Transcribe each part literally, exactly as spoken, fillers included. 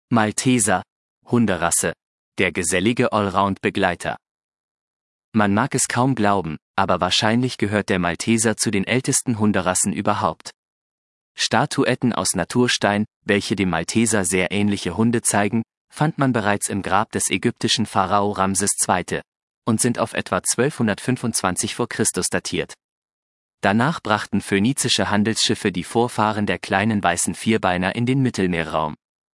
Malteser, Hunderasse, der gesellige Allround-Begleiter. Man mag es kaum glauben, aber wahrscheinlich gehört der Malteser zu den ältesten Hunderassen überhaupt. Statuetten aus Naturstein, welche dem Malteser sehr ähnliche Hunde zeigen, fand man bereits im Grab des ägyptischen Pharao Ramses der Zweite. Und sind auf etwa zwölfhundertfünfundzwanzig vor Christus datiert. Danach brachten phönizische Handelsschiffe die Vorfahren der kleinen weißen Vierbeiner in den Mittelmeerraum.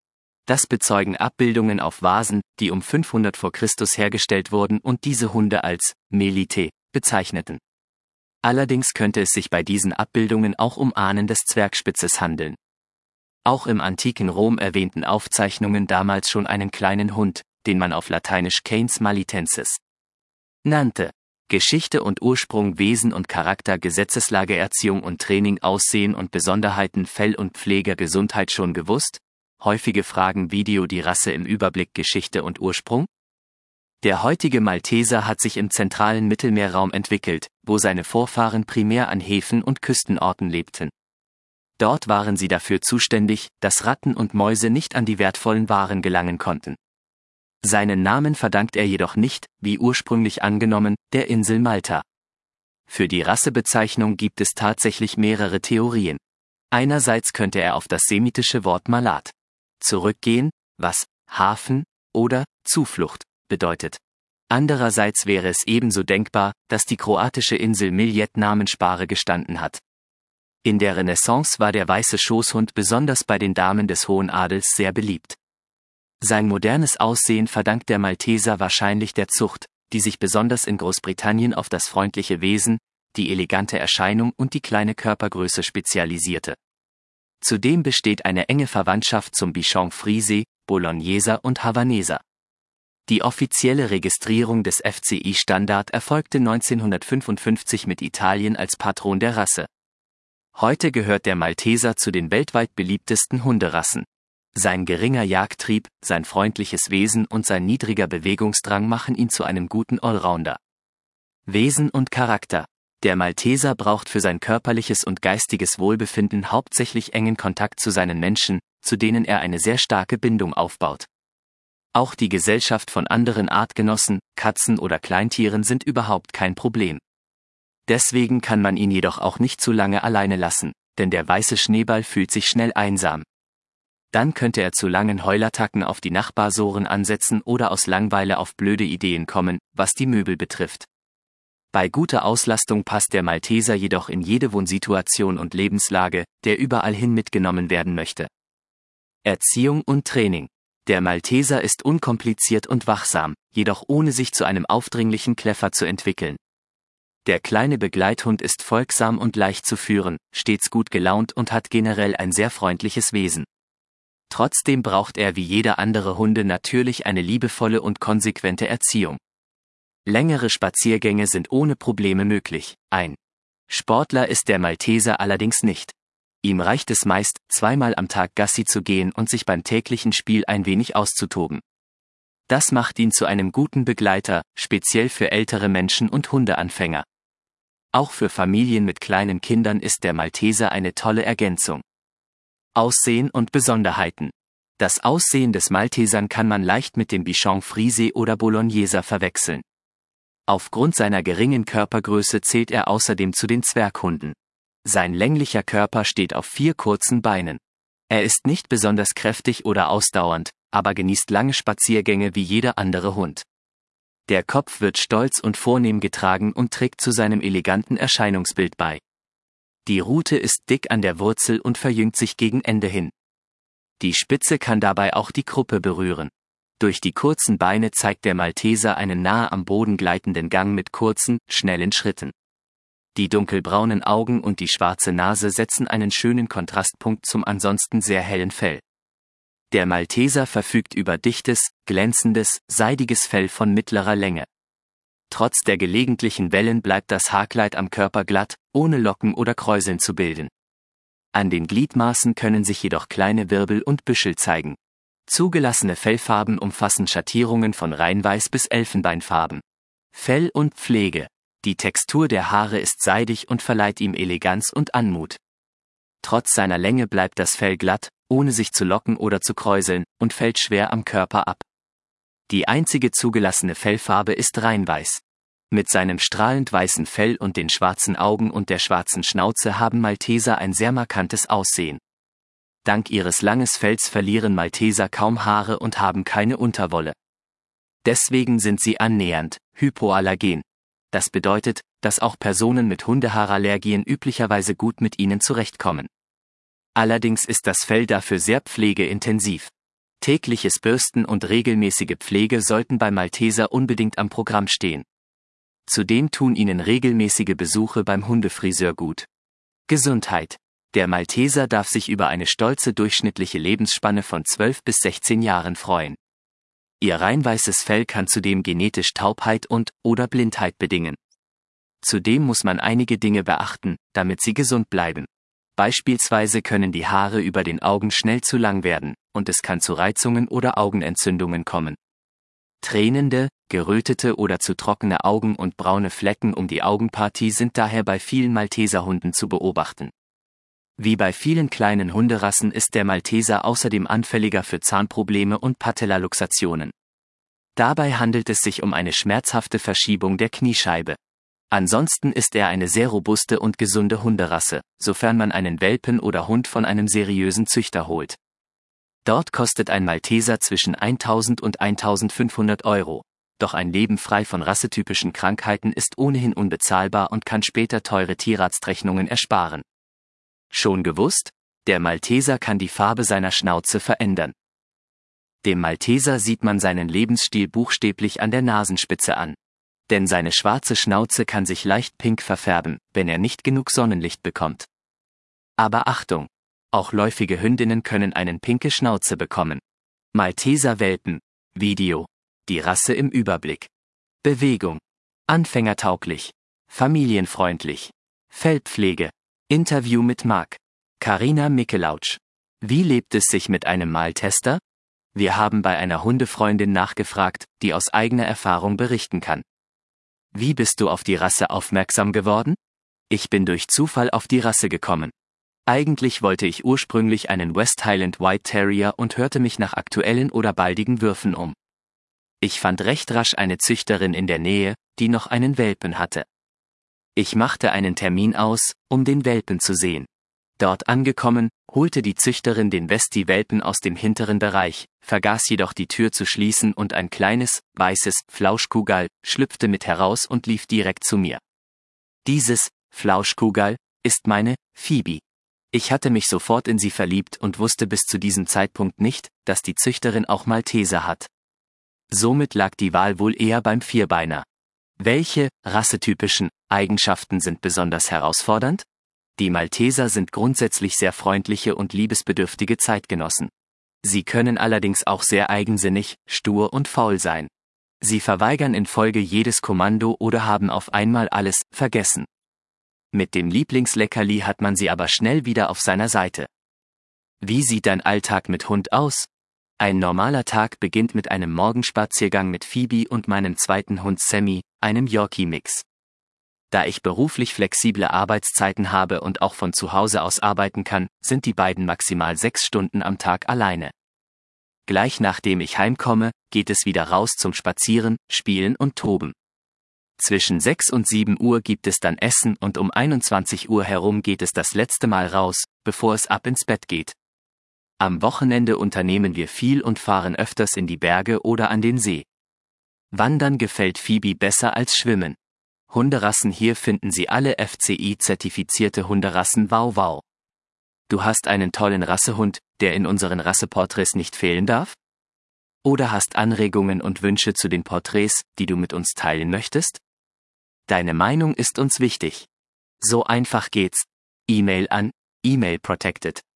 Das bezeugen Abbildungen auf Vasen, die um fünfhundert vor Christus hergestellt wurden und diese Hunde als Melite bezeichneten. Allerdings könnte es sich bei diesen Abbildungen auch um Ahnen des Zwergspitzes handeln. Auch im antiken Rom erwähnten Aufzeichnungen damals schon einen kleinen Hund, den man auf Lateinisch Canis malitensis nannte. Geschichte und Ursprung, Wesen und Charakter, Gesetzeslage, Erziehung und Training, Aussehen und Besonderheiten, Fell- und Pflege, Gesundheit schon gewusst? Häufige Fragen. Video die Rasse im Überblick, Geschichte und Ursprung. Der heutige Malteser hat sich im zentralen Mittelmeerraum entwickelt, wo seine Vorfahren primär an Häfen und Küstenorten lebten. Dort waren sie dafür zuständig, dass Ratten und Mäuse nicht an die wertvollen Waren gelangen konnten. Seinen Namen verdankt er jedoch nicht, wie ursprünglich angenommen, der Insel Malta. Für die Rassebezeichnung gibt es tatsächlich mehrere Theorien. Einerseits könnte er auf das semitische Wort Malat zurückgehen, was Hafen oder Zuflucht bedeutet. Andererseits wäre es ebenso denkbar, dass die kroatische Insel Miljet Namensspare gestanden hat. In der Renaissance war der weiße Schoßhund besonders bei den Damen des hohen Adels sehr beliebt. Sein modernes Aussehen verdankt der Malteser wahrscheinlich der Zucht, die sich besonders in Großbritannien auf das freundliche Wesen, die elegante Erscheinung und die kleine Körpergröße spezialisierte. Zudem besteht eine enge Verwandtschaft zum Bichon Frise, Bologneser und Havaneser. Die offizielle Registrierung des F C I-Standard erfolgte neunzehnhundertfünfundfünfzig mit Italien als Patron der Rasse. Heute gehört der Malteser zu den weltweit beliebtesten Hunderassen. Sein geringer Jagdtrieb, sein freundliches Wesen und sein niedriger Bewegungsdrang machen ihn zu einem guten Allrounder. Wesen und Charakter. Der Malteser braucht für sein körperliches und geistiges Wohlbefinden hauptsächlich engen Kontakt zu seinen Menschen, zu denen er eine sehr starke Bindung aufbaut. Auch die Gesellschaft von anderen Artgenossen, Katzen oder Kleintieren sind überhaupt kein Problem. Deswegen kann man ihn jedoch auch nicht zu lange alleine lassen, denn der weiße Schneeball fühlt sich schnell einsam. Dann könnte er zu langen Heulattacken auf die Nachbarsohren ansetzen oder aus Langweile auf blöde Ideen kommen, was die Möbel betrifft. Bei guter Auslastung passt der Malteser jedoch in jede Wohnsituation und Lebenslage, der überall hin mitgenommen werden möchte. Erziehung und Training. Der Malteser ist unkompliziert und wachsam, jedoch ohne sich zu einem aufdringlichen Kläffer zu entwickeln. Der kleine Begleithund ist folgsam und leicht zu führen, stets gut gelaunt und hat generell ein sehr freundliches Wesen. Trotzdem braucht er wie jeder andere Hunde natürlich eine liebevolle und konsequente Erziehung. Längere Spaziergänge sind ohne Probleme möglich. Ein Sportler ist der Malteser allerdings nicht. Ihm reicht es meist, zweimal am Tag Gassi zu gehen und sich beim täglichen Spiel ein wenig auszutoben. Das macht ihn zu einem guten Begleiter, speziell für ältere Menschen und Hundeanfänger. Auch für Familien mit kleinen Kindern ist der Malteser eine tolle Ergänzung. Aussehen und Besonderheiten. Das Aussehen des Maltesern kann man leicht mit dem Bichon Frise oder Bologneser verwechseln. Aufgrund seiner geringen Körpergröße zählt er außerdem zu den Zwerghunden. Sein länglicher Körper steht auf vier kurzen Beinen. Er ist nicht besonders kräftig oder ausdauernd, aber genießt lange Spaziergänge wie jeder andere Hund. Der Kopf wird stolz und vornehm getragen und trägt zu seinem eleganten Erscheinungsbild bei. Die Rute ist dick an der Wurzel und verjüngt sich gegen Ende hin. Die Spitze kann dabei auch die Kruppe berühren. Durch die kurzen Beine zeigt der Malteser einen nahe am Boden gleitenden Gang mit kurzen, schnellen Schritten. Die dunkelbraunen Augen und die schwarze Nase setzen einen schönen Kontrastpunkt zum ansonsten sehr hellen Fell. Der Malteser verfügt über dichtes, glänzendes, seidiges Fell von mittlerer Länge. Trotz der gelegentlichen Wellen bleibt das Haarkleid am Körper glatt, ohne Locken oder Kräuseln zu bilden. An den Gliedmaßen können sich jedoch kleine Wirbel und Büschel zeigen. Zugelassene Fellfarben umfassen Schattierungen von Reinweiß bis Elfenbeinfarben. Fell und Pflege. Die Textur der Haare ist seidig und verleiht ihm Eleganz und Anmut. Trotz seiner Länge bleibt das Fell glatt, ohne sich zu locken oder zu kräuseln, und fällt schwer am Körper ab. Die einzige zugelassene Fellfarbe ist reinweiß. Mit seinem strahlend weißen Fell und den schwarzen Augen und der schwarzen Schnauze haben Malteser ein sehr markantes Aussehen. Dank ihres langes Fells verlieren Malteser kaum Haare und haben keine Unterwolle. Deswegen sind sie annähernd hypoallergen. Das bedeutet, dass auch Personen mit Hundehaarallergien üblicherweise gut mit ihnen zurechtkommen. Allerdings ist das Fell dafür sehr pflegeintensiv. Tägliches Bürsten und regelmäßige Pflege sollten bei Malteser unbedingt am Programm stehen. Zudem tun ihnen regelmäßige Besuche beim Hundefriseur gut. Gesundheit. Der Malteser darf sich über eine stolze durchschnittliche Lebensspanne von zwölf bis sechzehn Jahren freuen. Ihr reinweißes Fell kann zudem genetisch Taubheit und oder Blindheit bedingen. Zudem muss man einige Dinge beachten, damit sie gesund bleiben. Beispielsweise können die Haare über den Augen schnell zu lang werden, und es kann zu Reizungen oder Augenentzündungen kommen. Tränende, gerötete oder zu trockene Augen und braune Flecken um die Augenpartie sind daher bei vielen Malteserhunden zu beobachten. Wie bei vielen kleinen Hunderassen ist der Malteser außerdem anfälliger für Zahnprobleme und Patellaluxationen. Dabei handelt es sich um eine schmerzhafte Verschiebung der Kniescheibe. Ansonsten ist er eine sehr robuste und gesunde Hunderasse, sofern man einen Welpen oder Hund von einem seriösen Züchter holt. Dort kostet ein Malteser zwischen eintausend und eintausendfünfhundert Euro. Doch ein Leben frei von rassetypischen Krankheiten ist ohnehin unbezahlbar und kann später teure Tierarztrechnungen ersparen. Schon gewusst? Der Malteser kann die Farbe seiner Schnauze verändern. Dem Malteser sieht man seinen Lebensstil buchstäblich an der Nasenspitze an. Denn seine schwarze Schnauze kann sich leicht pink verfärben, wenn er nicht genug Sonnenlicht bekommt. Aber Achtung! Auch läufige Hündinnen können eine pinke Schnauze bekommen. Malteser-Welpen. Video. Die Rasse im Überblick. Bewegung. Anfängertauglich. Familienfreundlich. Fellpflege. Interview mit Mark. Carina Mickelautsch. Wie lebt es sich mit einem Maltester? Wir haben bei einer Hundefreundin nachgefragt, die aus eigener Erfahrung berichten kann. Wie bist du auf die Rasse aufmerksam geworden? Ich bin durch Zufall auf die Rasse gekommen. Eigentlich wollte ich ursprünglich einen West Highland White Terrier und hörte mich nach aktuellen oder baldigen Würfen um. Ich fand recht rasch eine Züchterin in der Nähe, die noch einen Welpen hatte. Ich machte einen Termin aus, um den Welpen zu sehen. Dort angekommen, holte die Züchterin den Westie-Welpen aus dem hinteren Bereich, vergaß jedoch die Tür zu schließen und ein kleines, weißes Flauschkugal schlüpfte mit heraus und lief direkt zu mir. Dieses Flauschkugal ist meine Phoebe. Ich hatte mich sofort in sie verliebt und wusste bis zu diesem Zeitpunkt nicht, dass die Züchterin auch Malteser hat. Somit lag die Wahl wohl eher beim Vierbeiner. Welche rassetypischen Eigenschaften sind besonders herausfordernd? Die Malteser sind grundsätzlich sehr freundliche und liebesbedürftige Zeitgenossen. Sie können allerdings auch sehr eigensinnig, stur und faul sein. Sie verweigern in Folge jedes Kommando oder haben auf einmal alles vergessen. Mit dem Lieblingsleckerli hat man sie aber schnell wieder auf seiner Seite. Wie sieht dein Alltag mit Hund aus? Ein normaler Tag beginnt mit einem Morgenspaziergang mit Phoebe und meinem zweiten Hund Sammy, einem Yorkie-Mix. Da ich beruflich flexible Arbeitszeiten habe und auch von zu Hause aus arbeiten kann, sind die beiden maximal sechs Stunden am Tag alleine. Gleich nachdem ich heimkomme, geht es wieder raus zum Spazieren, Spielen und Toben. Zwischen sechs und sieben Uhr gibt es dann Essen und um einundzwanzig Uhr herum geht es das letzte Mal raus, bevor es ab ins Bett geht. Am Wochenende unternehmen wir viel und fahren öfters in die Berge oder an den See. Wandern gefällt Phoebe besser als Schwimmen. Hunderassen hier finden Sie alle F C I-zertifizierte Hunderassen wow wow. Du hast einen tollen Rassehund, der in unseren Rasseporträts nicht fehlen darf? Oder hast Anregungen und Wünsche zu den Porträts, die du mit uns teilen möchtest? Deine Meinung ist uns wichtig. So einfach geht's. E-Mail an e mail protected